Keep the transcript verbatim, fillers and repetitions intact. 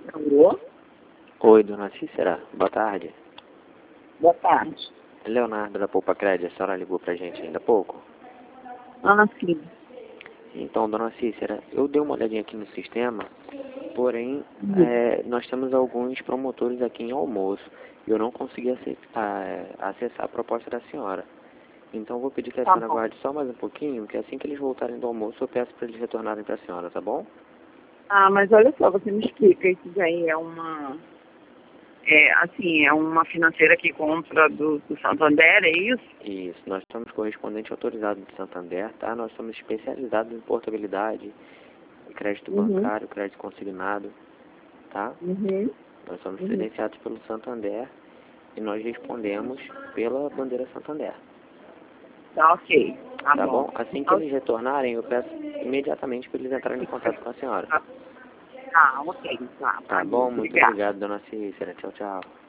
Alô? Oi, dona Cícera, boa tarde. Boa tarde. É Leonardo da Poupa Crédito, a senhora ligou pra gente ainda há pouco? Ah, sim. Então, dona Cícera, eu dei uma olhadinha aqui no sistema, porém, Sim. é, nós temos alguns promotores aqui em Almoço, e eu não consegui acessar, é, acessar a proposta da senhora. Então, eu vou pedir que a Tá senhora bom. aguarde só mais um pouquinho, que assim que eles voltarem do almoço, eu peço para eles retornarem para a senhora, tá bom? Ah, mas olha só, você me explica, isso daí é uma... É, assim, é uma financeira que compra do, do Santander, é isso? Isso, nós somos correspondente autorizado de Santander, tá? Nós somos especializados em portabilidade, crédito Uhum. bancário, crédito consignado, tá? Uhum. Nós somos Uhum. credenciados pelo Santander e nós respondemos pela bandeira Santander, Tá ok. Tá tá bom. bom? Assim que Então, eles retornarem, eu peço imediatamente para eles entrarem em contato com a senhora. Tá, tá ok. Tá, Tá valeu. bom? Muito Obrigada. obrigado, dona Cícera. Tchau, tchau.